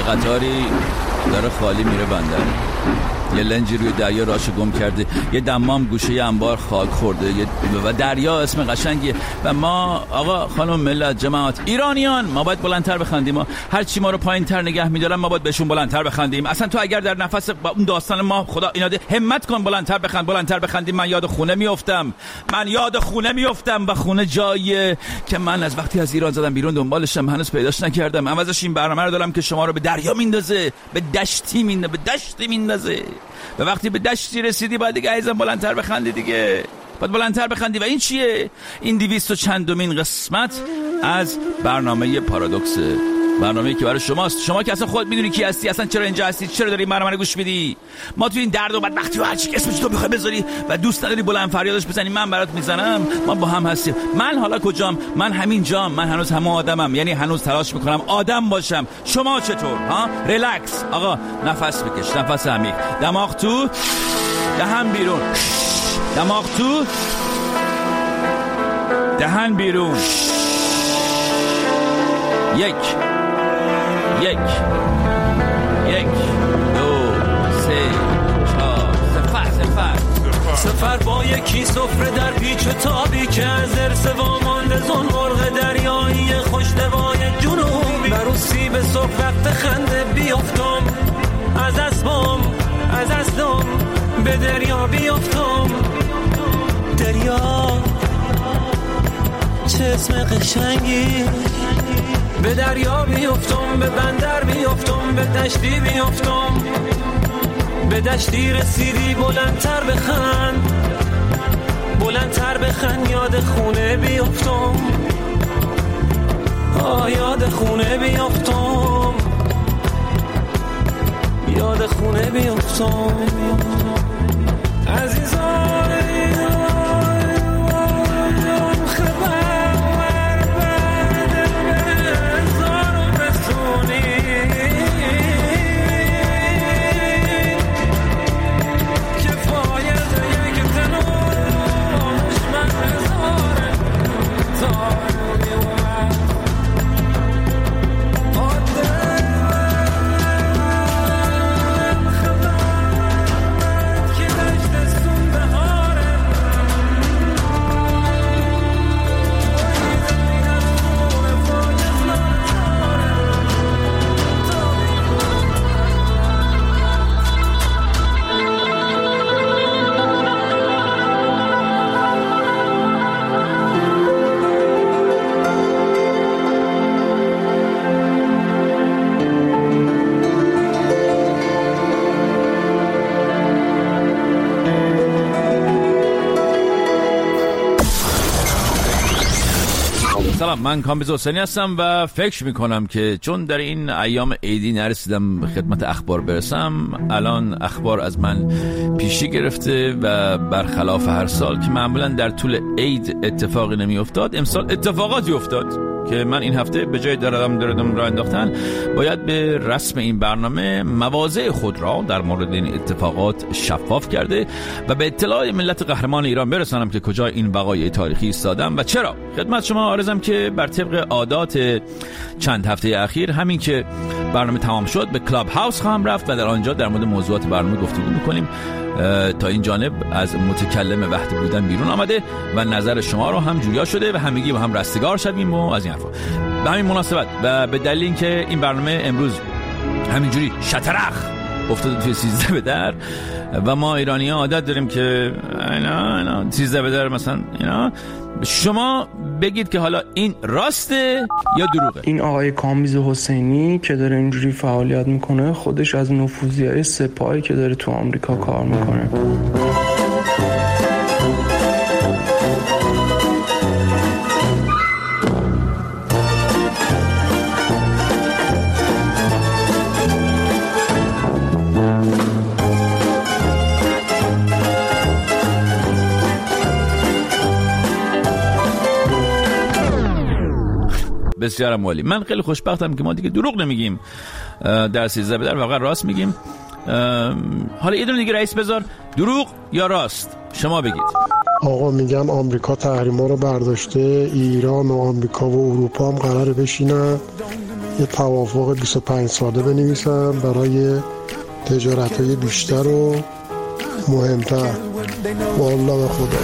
قطاری داره خالی میره بندر. یه لنجی روی دریا راشو گم کرده، یه دمام گوشه انبار خاک خورده و دریا اسم قشنگیه. و ما آقا خانم ملت جماعت ایرانیان ما باید بلندتر بخندیم. ما هر چی ما رو پایین‌تر نگه می‌دارن ما باید بهشون بلندتر بخندیم. اصلا تو اگر در نفس با اون داستان ما خدا ایناده همت کن بلندتر بخند، بلندتر بخندیم. من یاد خونه میافتم و خونه جاییه که من از وقتی از ایران زدم بیرون دنبالشم هنوز پیداش نکردم. عوضش این برنامه رو دارم که شما رو به دریا میندازه، به دشتی میندازه. و وقتی به دشتی رسیدی باید دیگه عزیزم بلندتر بخندی دیگه. باید بلندتر بخندی. و این چیه؟ این 200 و چندمین قسمت از برنامه پارادوکسه، برنامه‌ای که برای شماست. شما که اصلا خودت میدونی کی هستی، اصلا چرا اینجا هستی، چرا داری این برنامه رو گوش میدی. ما تو این درد و بدبختی و هر چی اسمش تو بخوای بذاری و دوست نداری بلند فریادش بزنی، من برات میزنم. ما با هم هستیم. من حالا کجام؟ من همین جام. من هنوز همون آدمم، یعنی هنوز تلاش میکنم آدم باشم. شما چطور؟ ها؟ ریلکس آقا، نفس بکش، نفس عمیق، دماغ تو، دهن بیرون، دماغ تو، دهن بیرون. یک 1 2 3 4 سفر با یکی سفره در پیچ و تابی که از ارث وامانده زن مرغ دریایی خوشنوای جنوبی. بروسی به صبح وقت خنده بیافتم از اسبام، از اسدم به دریا بیافتم. دریا چه اسم قشنگی. به دریا بیافتم، به بندر بیافتم، به دشتی بیافتم. به دشتی رسیدی بلندتر بخند، بلندتر بخند. یاد خونه بیافتم، یاد خونه بیافتم، یاد خونه بیافتم. عزیزان سلام، من کامبیز حسینی هستم و فکر میکنم که چون در این ایام عیدی نرسیدم خدمت اخبار برسم، الان اخبار از من پیشی گرفته و برخلاف هر سال که معمولا در طول عید اتفاقی نمی افتاد، امسال اتفاقاتی افتاد که من این هفته به جای دردم را انداختن باید به رسم این برنامه مواضع خود را در مورد این اتفاقات شفاف کرده و به اطلاع ملت قهرمان ایران برسانم که کجا این وقایع تاریخی ایستادم و چرا. خدمت شما عرضم که بر طبق عادات چند هفته اخیر همین که برنامه تمام شد به کلاب هاوس خواهم رفت و در آنجا در مورد موضوعات برنامه گفتگو می‌کنیم. تا این جانب از متکلم وحدی بودن بیرون آمده و نظر شما رو هم جویا شده و همگی با هم رستگار شدیم و از این حرفا. به همین مناسبت و به دلیل اینکه این برنامه امروز همینجوری شطرخ افتاده توی 13 به در و ما ایرانی‌ها عادت داریم که اینا 13 به در مثلا اینا، شما بگید که حالا این راسته یا دروغه. این آقای کامبیز حسینی که داره اینجوری فعالیت میکنه خودش از نفوذیای سپاهی که داره تو آمریکا کار میکنه. بسیار عالی. من خیلی خوشبختم که ما دیگه دروغ نمیگیم، در 13 به در واقعا راست میگیم. حالا یه دونه دیگه رئیس بذار، دروغ یا راست؟ شما بگید. آقا میگم آمریکا تحریما رو برداشته، ایران و آمریکا و اروپا هم قراره بشینن یه توافق 25 ساله بنویسم برای تجارت‌های بیشتر و مهمتر. والله به خدا.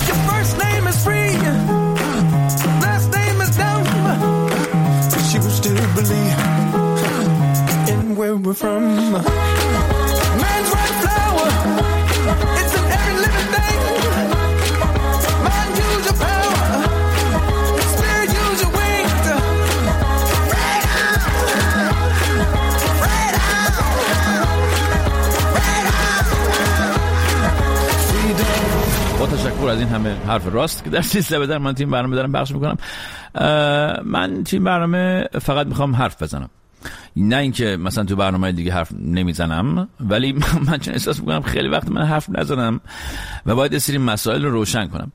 با تشکر از این همه حرف راست که در 13 بدر من تیم برنامه دارم پخش میکنم. من تیم برنامه فقط میخوام حرف بزنم، نه اینکه مثلا تو برنامه دیگه حرف نمیزنم، ولی من چون احساس میکنم خیلی وقت من حرف نزدم و باید یه سری مسائل رو روشن کنم.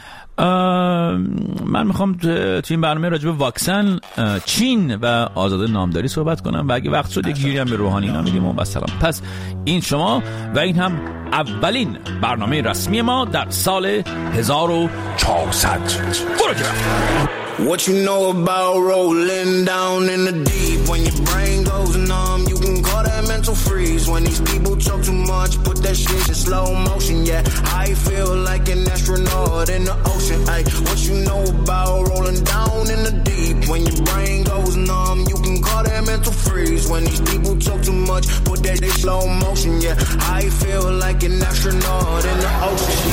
من میخوام تو این برنامه راجع به واکسن، چین و آزادی نامداری صحبت کنم و اگه وقت شد یک گیری هم به روحانی اینا میدیم و سلام. پس این شما و این هم اولین برنامه رسمی ما در سال 1400. برو که What you know about rolling down in the deep? When your brain goes numb, you can call that mental freeze. When these people talk too much, put that shit in slow motion. Yeah, I feel like an astronaut in the ocean. Ay, what you know about rolling down in the deep? When your brain goes numb, you can call that mental freeze. When these people talk too much, put that in slow motion. Yeah, I feel like an astronaut in the ocean.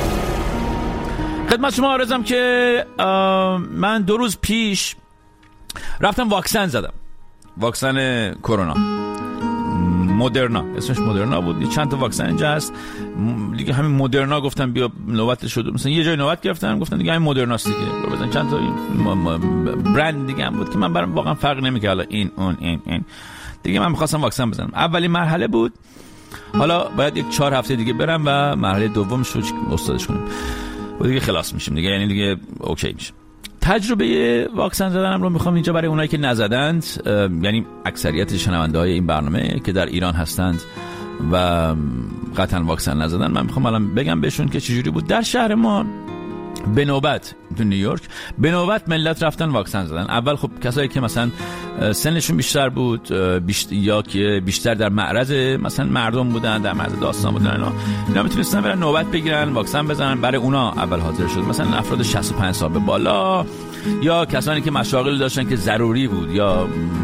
خدمت شما عرضم که من 2 روز پیش رفتم واکسن زدم، واکسن کرونا، مدرنا، اسمش مدرنا بود. چند تا واکسن اینجا هست دیگه، همین مدرنا گفتم بیا نوبت شد، مثلا یه جای نوبت گرفتن گفتن دیگه همین مدرناست دیگه، بزن چند تا برند دیگه هم بود که من برام واقعا فرق نمی‌کرد، حالا این اون این دیگه من می‌خواستم واکسن بزنم. اولین مرحله بود، حالا باید یک 4 هفته دیگه برم و مرحله دومش رو استادش کنیم و دیگه خلاص میشیم دیگه، یعنی دیگه اوکی میشه. تجربه واکسن زدنم رو میخوام اینجا برای اونایی که نزدند، یعنی اکثریت شنونده‌های این برنامه که در ایران هستند و قطعا واکسن نزدن، من میخوام الان بگم بهشون که چجوری بود. در شهر ما به نوبت تو نیویورک به نوبت ملت رفتن واکسن زدن. اول خب کسایی که مثلا سنشون بیشتر بود یا که بیشتر در معرض مثلا مردم بودن، در معرض داستان بودن، اینا میتونستن برن نوبت بگیرن واکسن بزنن. برای اونا اول حاضر شد، مثلا افراد 65 سال به بالا یا کسانی که مشاغل داشتن که ضروری بود یا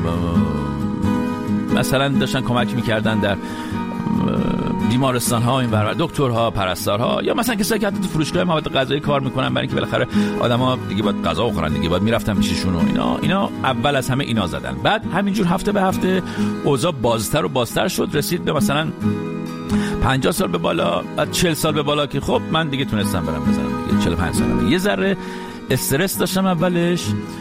مثلا داشتن کمک میکردن در بیمارستان ها، این برابر دکترها، پرستارها، یا مثلا کسایی که حتی تو فروشگاه مواد غذایی کار میکنن، برای اینکه بالاخره آدما دیگه باید غذا بخورن دیگه، باید میرفتن پیششون و اینا اول از همه اینا زدن. بعد همینجور هفته به هفته اوضاع بازتر و بازتر شد، رسید به مثلا 50 سال به بالا، 40 سال به بالا که خب من دیگه تونستم برم بزنم دیگه. 45 سالم یه ذره استرس داشتم اولش،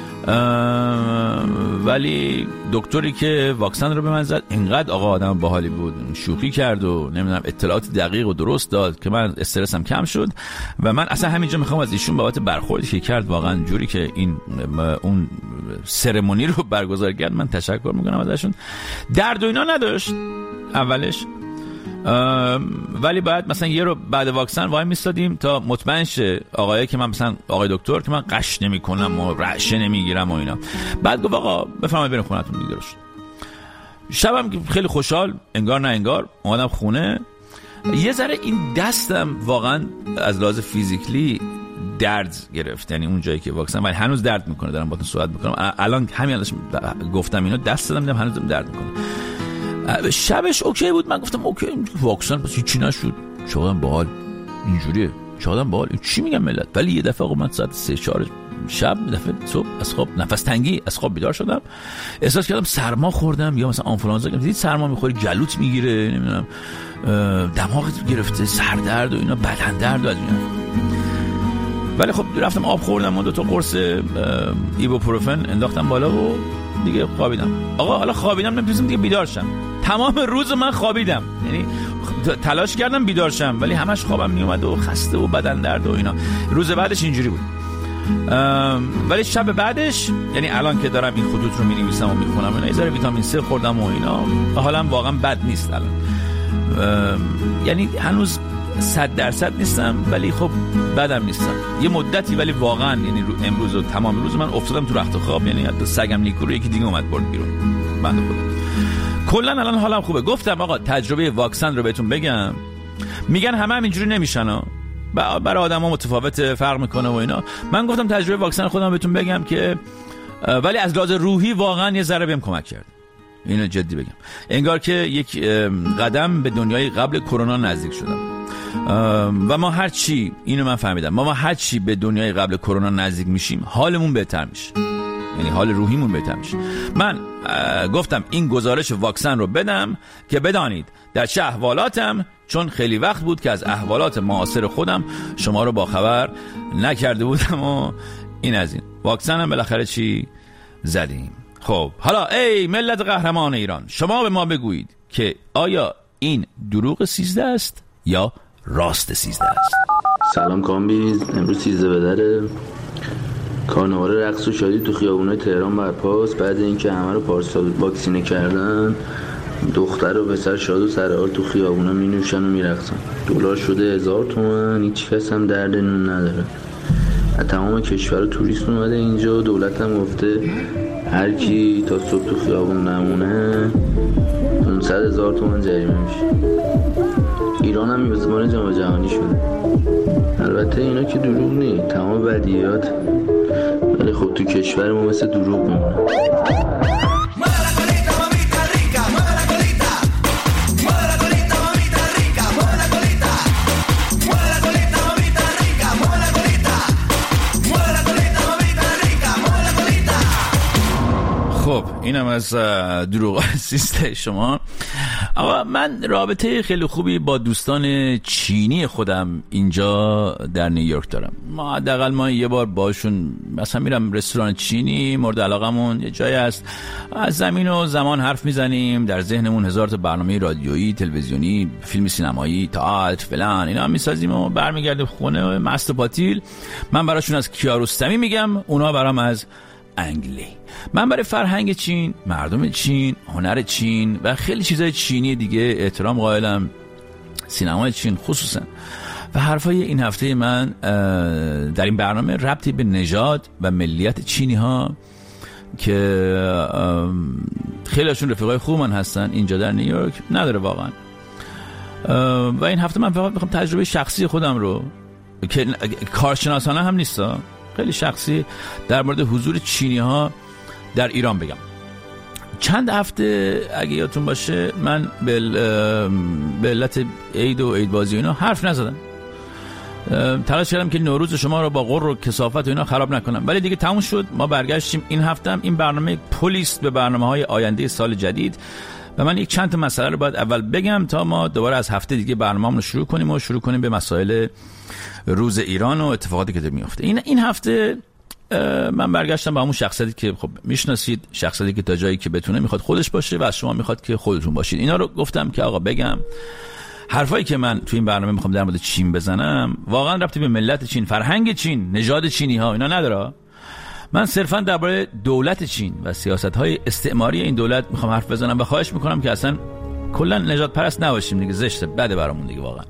ولی دکتری که واکسن رو به من زد اینقدر آقا آدم باحالی بود، شوخی کرد و نمیدونم اطلاعات دقیق و درست داد که من استرسم کم شد. و من اصلا همینجا میخوام از ایشون بابت برخوردی که کرد، واقعا جوری که این اون سرمونی رو برگزار کرد، من تشکر میکنم ازشون. درد و اینا نداشت اولش، ولی بعد مثلا یه رو بعد واکسن وای میستادیم تا مطمئن شه آقایی که من مثلا آقای دکتر که من قش نمیکنم و رعشه نمیگیرم و اینا. بعد گفت آقا بفرمایید بریم خونه‌تون دیگه. درست شبم خیلی خوشحال انگار نه انگار اومدم خونه. یه ذره این دستم واقعا از لحاظ فیزیکلی درد گرفت، یعنی اون جایی که واکسن ولی هنوز درد میکنه. دارم باهاتون صحبت میکنم الان، همین گفتم اینو دست دادم دیدم هنوز درد میکنه. شبش اوکی بود، من گفتم اوکی واکسن پس هیچی نشد، شدم باحال اینجوریه، شدم باحال چی میگم ملت. ولی یه دفعه من ساعت 3-4 شب دفعه صبح از خواب نفس تنگی از خواب بیدار شدم، احساس کردم سرما خوردم یا مثلا آنفولانزا گرفتم. دید سرما میخوری جلوت میگیره، نمیدونم دماغت گرفته، سردرد و اینا، بدن درد و از اینا. ولی خب رفتم آب خوردم و 2 تا قرص ایبوپروفن انداختم بالا و دیگه خوابیدم. آقا حالا خوابیدم نمیتونستم دیگه بیدار شم، تمام روز من خوابیدم، یعنی تلاش کردم بیدار شم ولی همش خوابم میومد و خسته و بدن درد و اینا. روز بعدش اینجوری بود، ولی شب بعدش، یعنی الان که دارم این خطوط رو می‌نویسم و میخونم اینا، یه ذره ویتامین C خوردم و اینا، حالم واقعا بد نیست الان. یعنی هنوز 100% نیستم ولی خب بدم نیستم یه مدتی، ولی واقعا یعنی امروز و تمام روز من افتادم تو رخت خواب، یعنی حتی سگم نیکو رو یکی دیگه اومد برد بیرون بنده خدا. کلا الان حالم خوبه. گفتم آقا تجربه واکسن رو بهتون بگم. میگن همه هم اینجوری نمیشن ها، برای آدما متفاوت، فرق میکنه و اینا. من گفتم تجربه واکسن خودم بهتون بگم که ولی از لحاظ روحی واقعا یه ذره بهم کمک کرد. اینو جدی بگم، انگار که یک قدم به دنیای قبل کرونا نزدیک شدم. و ما هر چی، اینو من فهمیدم، ما هر چی به دنیای قبل کرونا نزدیک میشیم حالمون بهتر میشه، یعنی حال روحیمون بهتر میشه. من گفتم این گزارش واکسن رو بدم که بدانید در چه احوالاتم، چون خیلی وقت بود که از احوالات معاصر خودم شما رو باخبر نکرده بودم و این از این. واکسن هم بالاخره چی زدیم. خب حالا ای ملت قهرمان ایران، شما به ما بگویید که آیا این دروغ 13 است یا راست 13 است؟ سلام کامبیز، امروز 13 بدره. کارناوال رقص و شادی تو خیابونای تهران برپاست بعد اینکه همه رو پارسال واکسینه کردن. دختر و پسر شاد و سرحال تو خیابونا می نوشن و می رقصن. دلار شده 1000 تومان، هیچ کس هم درد نون نداره. از تمام کشور توریست اومده اینجا. دولت هم گفته هر کی تا صبح تو خیابون نمونه 500,000 تومان جریمه میشه. ایران هم میزبان جام جهانی شده. البته اینا که دروغ نی، تمام بدیهیات، ولی خب تو کشور ما مثل دروغ میمونه. خب اینم از دروغ سیسته شما. اما من رابطه خیلی خوبی با دوستان چینی خودم اینجا در نیویورک دارم. ما حداقل ما یه بار باشون مثلا میرم رستوران چینی مورد علاقمون یه جایی هست، از زمین و زمان حرف میزنیم، در ذهنمون هزار تا برنامه رادیویی، تلویزیونی، فیلم سینمایی، تئاتر فلان اینا میسازیم و برمیگردیم خونه مست و پاتیل. من براشون از کیارستمی میگم، اونا برام از انگلی. من برای فرهنگ چین، مردم چین، هنر چین و خیلی چیزای چینی دیگه احترام قائلم، سینمای چین خصوصا. و حرفای این هفته من در این برنامه ربطی به نژاد و ملیت چینی ها که خیلی هاشون رفیقای خوب من هستن اینجا در نیویورک نداره واقعا. و این هفته من فقط میخوام تجربه شخصی خودم رو که کارشناسانه هم نیستا، خیلی شخصی در مورد حضور چینی ها در ایران بگم. چند هفته اگه یادتون باشه من به علت عید و عید بازی اینا حرف نزدم، تلاش کردم که نوروز شما رو با غر و کثافت و اینا خراب نکنم، ولی دیگه تموم شد. ما برگشتیم این هفته هم این برنامه پلیس به برنامه‌های آینده سال جدید و من یک چند تا مسئله رو باید اول بگم تا ما دوباره از هفته دیگه برنامه‌مون رو شروع کنیم به مسائل روز ایران و اتفاقاتی که میفته. این هفته من برگشتم با همون شخصیتی که خب میشناسید، شخصیتی که تا جایی که بتونه میخواد خودش باشه و از شما میخواد که خودتون باشید. اینا رو گفتم که آقا بگم حرفایی که من تو این برنامه میخوام در مورد چین بزنم واقعا ربطی به ملت چین، فرهنگ چین، نژاد چینی ها اینا نداره. من صرفا درباره دولت چین و سیاست‌های استعماری این دولت میخوام حرف بزنم و خواهش میکنم که اصلا کلا نژاد پرست نباشیم دیگه، زشته، بده برامون دیگه واقعا.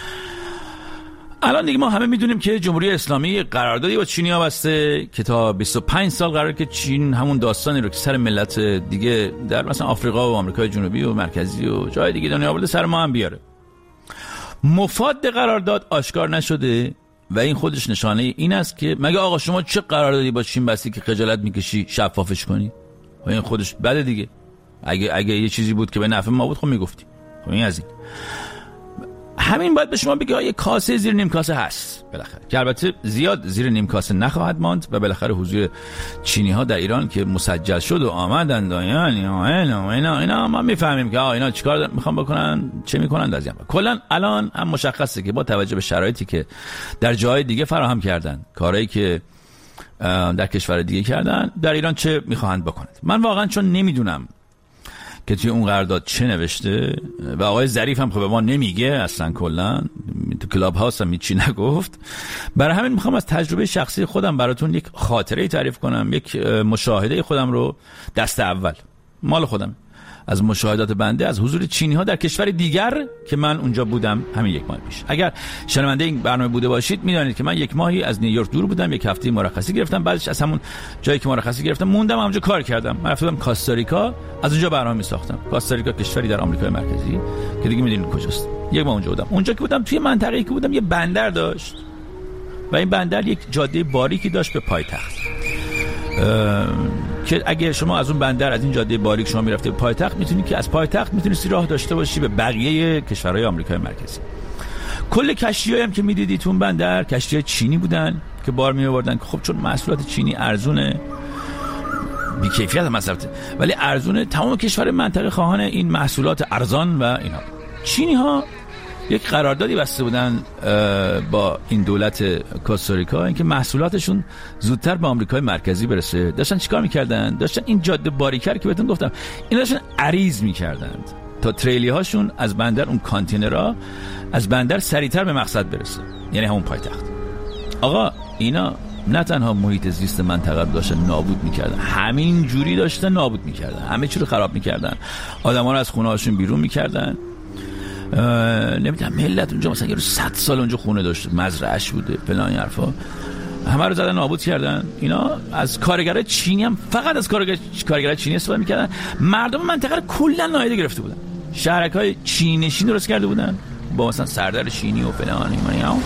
الان دیگه ما همه میدونیم که جمهوری اسلامی قراردادی با چینی‌ها بسته که تا 25 سال قراره که چین همون داستانی رو که سر ملت دیگه در مثلا آفریقا و آمریکای جنوبی و مرکزی و جای دیگه دنیا آورده سر ما هم بیاره. مفاد قرارداد آشکار نشده و این خودش نشانه این است که مگه آقا شما چه قراردادی با چین بستی که خجالت میکشی شفافش کنی؟ و این خودش بده دیگه. اگه یه چیزی بود که به نفع ما بود خب میگفتی. خب این از این. همین باید به شما بگه یه کاسه زیر نیم کاسه هست بالاخره، که البته زیاد زیر نیم کاسه نخواهد ماند و بالاخره حضور چینی ها در ایران که مسجل شد و آمدند اینا ما میفهمیم که اینا چیکار میخوان بکنن، چه میکنن از این. کلا الان هم مشخصه که با توجه به شرایطی که در جای دیگه فراهم کردن، کارهایی که در کشور دیگه کردن، در ایران چه میخواهند بکنند. من واقعا چون نمیدونم که توی اون قرارداد چه نوشته و آقای ظریف هم خب به ما نمیگه اصلا، کلا تو کلاب هاوس هم هیچی نگفت، برای همین میخوام از تجربه شخصی خودم براتون یک خاطره تعریف کنم، یک مشاهده خودم رو دست اول مال خودم از مشاهدات بنده از حضور چینی‌ها در کشور دیگر که من اونجا بودم همین 1 ماه پیش. اگر شنونده این برنامه بوده باشید میدونید که من 1 ماهی از نیویورک دور بودم، 1 هفته مرخصی گرفتم، بعدش از همون جایی که مرخصی گرفتم موندم اونجا کار کردم. من رفتم کاستاریکا، از اونجا برنامه می‌ساختم. کاستاریکا کشوری در آمریکای مرکزی که دیگه میدونید کجاست. 1 ماه اونجا بودم. اونجا که بودم توی منطقه‌ای که بودم یه بندر داشت و این بندر یک جاده باریکی داشت به پایتخت، که اگه شما از اون بندر از این جاده باریک شما میرفته به پایتخت، میتونید که از پایتخت میتونید راه داشته باشی به بقیه کشورهای آمریکای مرکزی. کل کشتی‌هایی هم که میدیدید تو اون بندر کشتی‌های چینی بودن که بار میآوردن، که خب چون محصولات چینی ارزونه، بی کیفیت محصولات ولی ارزونه، تمام کشور منطقه خواهان این محصولات ارزان و اینا. چینی‌ها یک قراردادی بسته بودن با این دولت کوستاریکا اینکه محصولاتشون زودتر به آمریکای مرکزی برسه. داشتن چیکار می‌کردن؟ داشتن این جاده باریکر که بهتون گفتم، اینا داشتن عریض می‌کردند تا تریلی هاشون از بندر، اون کانتینرها از بندر سریعتر به مقصد برسه، یعنی همون پایتخت. آقا اینا نه تنها محیط زیست منطقه رو داشتن نابود می‌کردن، همین جوری داشتن نابود می‌کردن، همه چی رو خراب می‌کردن، آدم‌ها رو از خونه‌هاشون بیرون می‌کردن. نمیدونم ملت اونجا مثلا یه 100 سال اونجا خونه داشت، مزرعه‌اش بوده، فلان حرفا، همه رو زدن نابود کردن. اینا از کارگرای چینی هم فقط از کارگرای چینی استفاده می‌کردن. مردم منطقه رو کلا نادیده گرفته بودن. شهرک‌های چینی نشین درست کرده بودن با مثلا سردر چینی و فلان اینا.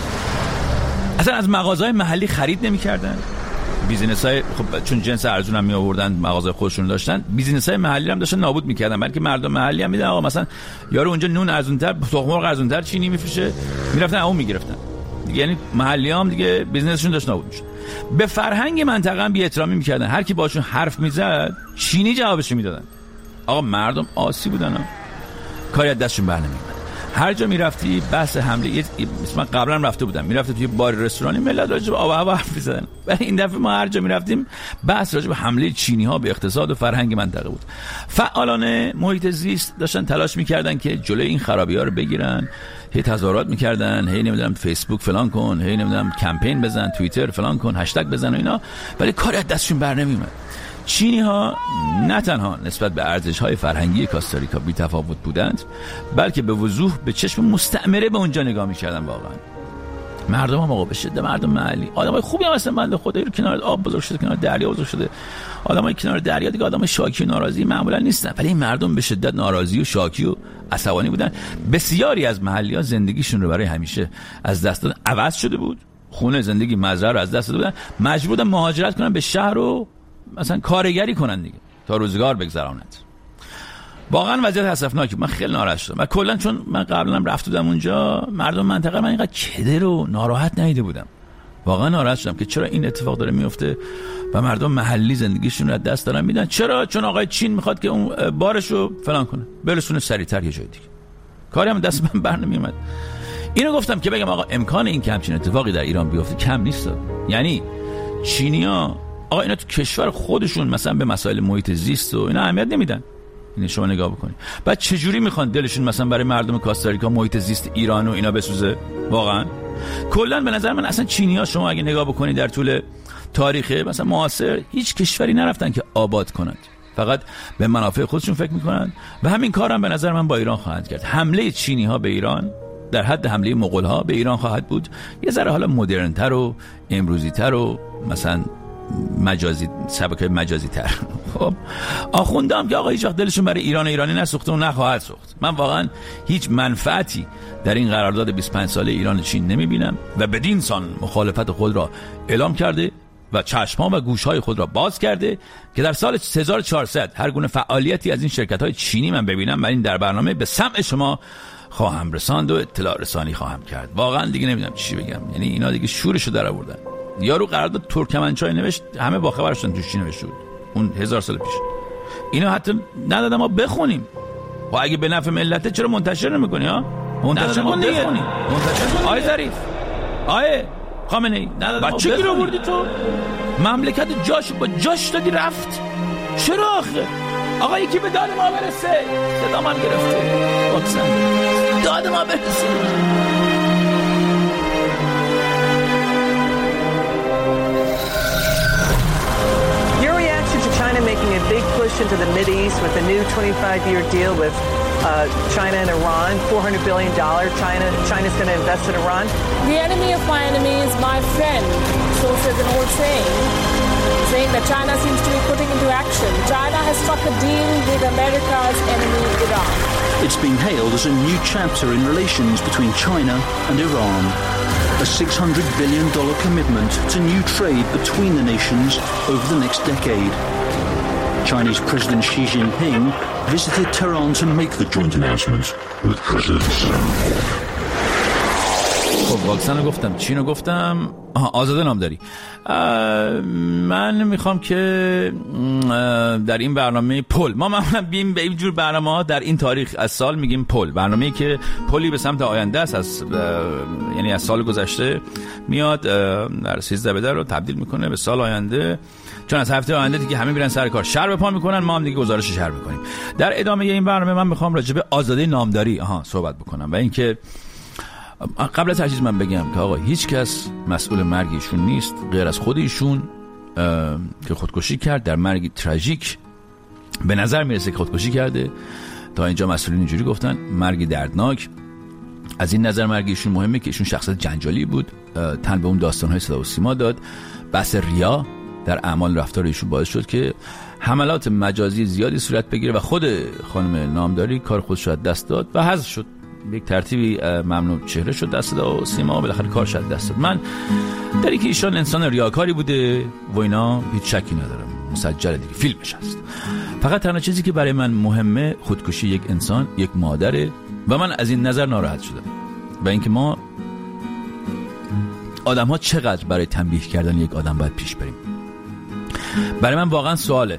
اصلا از مغازه‌های محلی خرید نمی‌کردن. بیزینس‌های خب چون جنس ارزون هم می‌آوردن، مغازه خودشون داشتن، بیزینس‌های محلی هم داشتن نابود می‌کردن، بلکه مردم محلی هم میدن آقا مثلا یارو اونجا نون ارزون‌تر، تخم مرغ ارزون‌تر چینی می‌فروشه، میرفتن اون می‌گرفتن. یعنی محلی‌ها هم دیگه بیزینسشون داشت نابود می‌شد. به فرهنگ منطقه هم بی‌احترامی می‌کردن. هر کی باشون حرف می‌زد چینی جوابش میدادن. آقا مردم آسی بودن ها. کاری از دستشون برنمی‌آمد. هر جا میرفتی بحث حمله، مثلا قبلا رفته بودم میرفتی توی بار رستورانی ملت راجع به آب و هوا حرف می‌زدن، ولی این دفعه ما هر جا میرفتیم بحث راجع به حمله چینی‌ها به اقتصاد و فرهنگ منطقه بود. فعالان محیط زیست داشتن تلاش می‌کردن که جلوی این خرابی‌ها رو بگیرن، هی تظاهرات می‌کردن، هی نمیدونم فیسبوک فلان کن، هی نمیدونم کمپین بزن، توییتر فلان کن، هشتگ بزن و اینا، ولی کاری از دستشون برنمی‌اومد. چینی‌ها نه تنها نسبت به ارزش‌های فرهنگی کاستاریکا بی‌تفاوت بودند، بلکه به وضوح به چشم مستعمره به اونجا نگاه می‌کردن. واقعا مردم هم آقا به شدت مردم محلی آدمای خوبی هم هستن، بنده خدایی رو کنار آب بزرگ شده، کنار دریا بزرگ شده، آدمای کنار دریا دیگه آدمای شاکی و ناراضی معمولا نیستن، ولی این مردم به شدت ناراضی و شاکی و عصبانی بودن. بسیاری از محلی‌ها زندگیشون رو برای همیشه از دست دادن، عوض شده بود، خونه زندگی مزرعه رو از دست دادن، مجبور بودن مهاجرت کنن به شهر و مثلا کارگری کنن دیگه تا روزگار بگذرونند. واقعا وضعیت اسفناکی، من خیلی ناراحت شدم و کلا چون من قبلا هم رفته بودم اونجا، مردم منطقه من اینقدر کدر و ناراحت ندیده بودم. واقعا ناراحت شدم که چرا این اتفاق داره میفته و مردم محلی زندگیشون رو از دست دارن میدن. چرا؟ چون آقای چین میخواد که اون بارشو فلان کنه، برسونه سریعتر یه جای دیگه. کاری هم دست من برنمیومد. اینو گفتم که بگم آقا امکان این که همچین اتفاقی در ایران بیفته کم نیست. یعنی چینی‌ها آقا اینا تو کشور خودشون مثلا به مسائل محیط زیست و اینا اهمیت نمیدن. این شما نگاه بکنید. بعد چه جوری میخوان دلشون مثلا برای مردم کاستاریکا محیط زیست ایران و اینا بسوزه؟ واقعا کلا به نظر من اصلا چینی‌ها شما اگه نگاه بکنید در طول تاریخ مثلا معاصر هیچ کشوری نرفتن که آباد کنند، فقط به منافع خودشون فکر میکنن و همین کارم به نظر من با ایران خواهند کرد. حمله چینی‌ها به ایران در حد حمله مغول‌ها به ایران خواهد بود، یه ذره حالا مدرن‌تر و امروزی‌تر و مثلا مجازی، شبکه‌های مجازی تر. خب آخوندم که آقا هیچ وقت دلشون برای ایران و ایرانی نسوخته و نخواهد سوخت. من واقعا هیچ منفعتی در این قرارداد 25 ساله ایران و چین نمیبینم و بدین سان مخالفت خود را اعلام کرده و چشم‌ها و گوش‌های خود را باز کرده که در سال 1400 هر گونه فعالیتی از این شرکت‌های چینی من ببینم و این در برنامه به سمع شما خواهم رساند و اطلاع رسانی خواهم کرد. واقعا دیگه نمیدونم چی بگم، یعنی اینا دیگه شورشو در آوردن. یارو قرارداد ترکمنچای نوشت، همه با خبر شدن توش چی نوشته بود اون 1000 سال پیش. اینا حتی ندادن ما بخونیم. و اگه به نفع ملته چرا منتشر نمی‌کنی ها؟ منتشر کن دیگه. آی ظریف، آی خامنه‌ای، بچه گیر آوردی تو مملکت جاش با جاش دادی رفت. چرا آخه؟ آقا یکی به داد ما برسه. صدا من گرفته. واکسن داد ما برسه. China making a big push attention to the Mideast with the new 25-year deal with China and Iran, $400 billion. China's going to invest in Iran. The enemy of my enemy is my friend. So says an old saying that China seems to be putting into action. China has struck a deal with America's enemy, Iran. It's been hailed as a new chapter in relations between China and Iran. A $600 billion commitment to new trade between the nations over the next decade. Chinese President Xi Jinping visited Tehran to make the joint announcement with President Xi. خب واکسن رو گفتم، چین رو گفتم، آزاده نامداری. من میخوام که در این برنامه پل، ما معمولا بیم به این جور برنامه ها در این تاریخ از سال میگیم پل، برنامه‌ای که پلی به سمت آینده است، یعنی از سال گذشته میاد در 13 بده رو تبدیل میکنه به سال آینده، چون از هفته آینده دیگه همه میرن سر کار، شهر به پا میکنن، ما هم دیگه گزارش شهر میکنیم. در ادامه این برنامه من میخوام راجع به آزادی نامداری صحبت بکنم و اینکه قبل از هر چیز من بگم که آقا هیچ کس مسئول مرگ ایشون نیست غیر از خود ایشون که خودکشی کرد در مرگی تراژیک. به نظر میرسه که خودکشی کرده، تا اینجا مسئولین اینجوری گفتن، مرگی دردناک. از این نظر مرگ ایشون مهمه که ایشون شخصیت جنجالی بود، تن به اون داستان‌های صدا و سیما داد، بحث ریا در اعمال رفتار ایشون باعث شد که حملات مجازی زیادی صورت بگیره و خود خانم نامداری کار خودش رو دست داد و حذف شد، به یک ترتیبی ممنوع چهره شد دست و سیما، بالاخره کار شد دست داد. من در اینکه ایشان انسان ریاکاری بوده و اینا هیچ شکی ندارم، مسجله دیگه، فیلمش هست. فقط تنها چیزی که برای من مهمه خودکشی یک انسان، یک مادره و من از این نظر ناراحت شدم و اینکه ما آدم ها چقدر برای تنبیه کردن یک آدم باید پیش بریم. برای من واقعا سواله،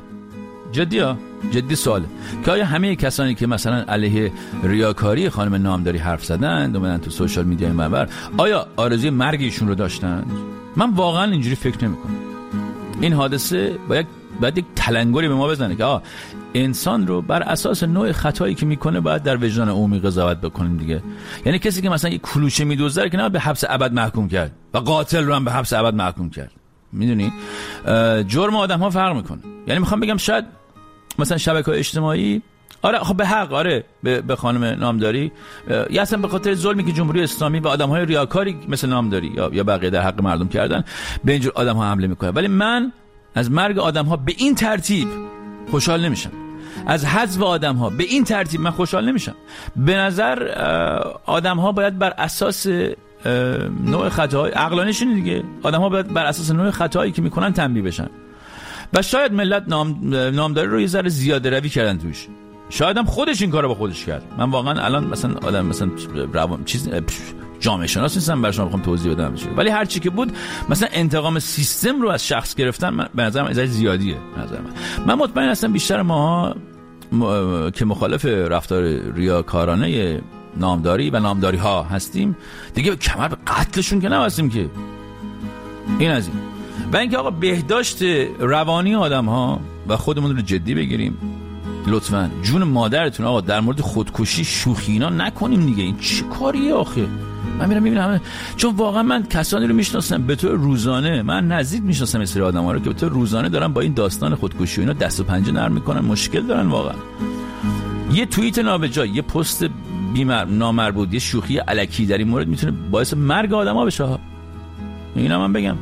جدی سواله که آیا همه کسانی که مثلا علیه ریاکاری خانم نامداری حرف زدن اومدن تو سوشال میدیا این منبر، آیا آرزوی مرگ ایشون رو داشتن؟ من واقعا اینجوری فکر نمی‌کنم. این حادثه باید یک تلنگری به ما بزنه که انسان رو بر اساس نوع خطایی که میکنه باید در وجدان عمومی قضاوت بکنیم دیگه. یعنی کسی که مثلا یک کلوچه میدزده که نه به حبس ابد محکوم کرد و قاتل رو هم به حبس ابد محکوم کرد. میدونی جرم آدم ها فرق میکنه. یعنی میخوام بگم شاید مثلا شبکه‌های اجتماعی خب به حق به خانم نامداری یا اصلا به خاطر ظلمی که جمهوری اسلامی و آدم‌های ریاکاری مثل نامداری یا بقیه در حق مردم کردن به اینجور آدم‌ها حمله میکنه، ولی من از مرگ آدم‌ها به این ترتیب خوشحال نمیشم. از حذف آدم‌ها به این ترتیب من خوشحال نمیشم. به نظر آدم‌ها باید بر اساس نوع خطاهای عقلانیشون دیگه، آدم‌ها باید بر اساس نوع خطاهایی که میکنن تنبیه بشن. و شاید ملت نامداری رو یه ذره زیاده روی کردن توش، شاید هم خودش این کارو با خودش کرد. من واقعا الان مثلا آدم مثلا جامعه شناس نیستم برای شما بخوام توضیح بدم چیه، ولی هر چی که بود مثلا انتقام سیستم رو از شخص گرفتن من به نظرم از زیادیه. من مطمئن هستم بیشتر ماها که مخالف رفتار ریاکارانه نامداری و نامداری ها هستیم دیگه کمر به قتلشون که نبستیم که. این از این. و اینکه آقا بهداشت روانی آدم ها و خودمون رو جدی بگیریم لطفاً. جون مادرتون آقا در مورد خودکشی شوخی اینا نکنیم دیگه. این چه کاریه آخه؟ من میرم میبینم، چون واقعا من کسانی رو میشناسم به طور روزانه، من نزدیک میشناسم این سری آدما رو که به طور روزانه دارن با این داستان خودکشی و اینا دست و پنجه نرم میکنن، مشکل دارن واقعا. یه توییت نابجا، یه پست نامربوط، یه شوخی الکی در این مورد میتونه باعث مرگ آدما بشه. اینا من بگم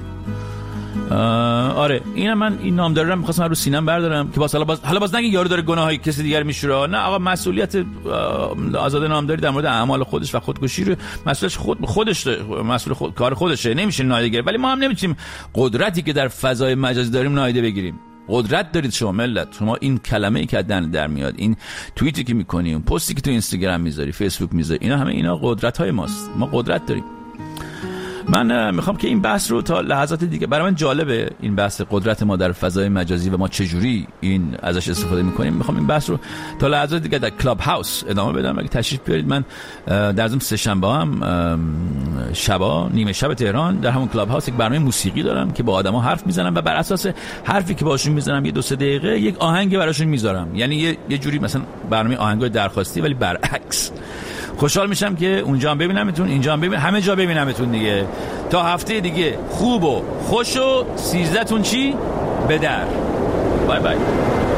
آره اینا من این نامداری رو می‌خواستم رو سینم بردارم که حالا باز نگه یارو داره گناهی کسی دیگر میشوره. نه آقا، مسئولیت آزاده نامداری در مورد اعمال خودش و خودکشی رو مسئولیتش خودش مسئول کار خودشه، نمیشه نادیده گرفت. ولی ما هم نمیتونیم قدرتی که در فضای مجازی داریم نادیده بگیریم. قدرت دارید شما ملت، شما این کلمه‌ای که در میاد، این توییتی که می‌کنی، اون پستی که تو اینستاگرام میذاری، فیسبوک میذاری، اینا همه اینا قدرت‌های ماست. ما قدرت داریم. من میخوام که این بحث رو تا لحظات دیگه، برای من جالبه این بحث قدرت ما در فضای مجازی و ما چجوری این ازش استفاده میکنیم. میخوام این بحث رو تا لحظات دیگه در کلاب هاوس ادامه بدم. اگه تشریف بیارید، من در ضمن سه شنبه هم شبا نیمه شب تهران در همون کلاب هاوس یک برنامه موسیقی دارم که با آدما حرف میزنم و بر اساس حرفی که باشون میزنم یه 2-3 دقیقه یک آهنگ براشون میذارم. یعنی یه جوری مثلا برنامه آهنگای درخواستی ولی برعکس. خوشحال میشم که اونجا هم ببینمتون، اینجا هم ببینم، همه جا ببینمتون دیگه. تا هفته دیگه خوب و خوش و 13 تون چی؟ به در. بای بای.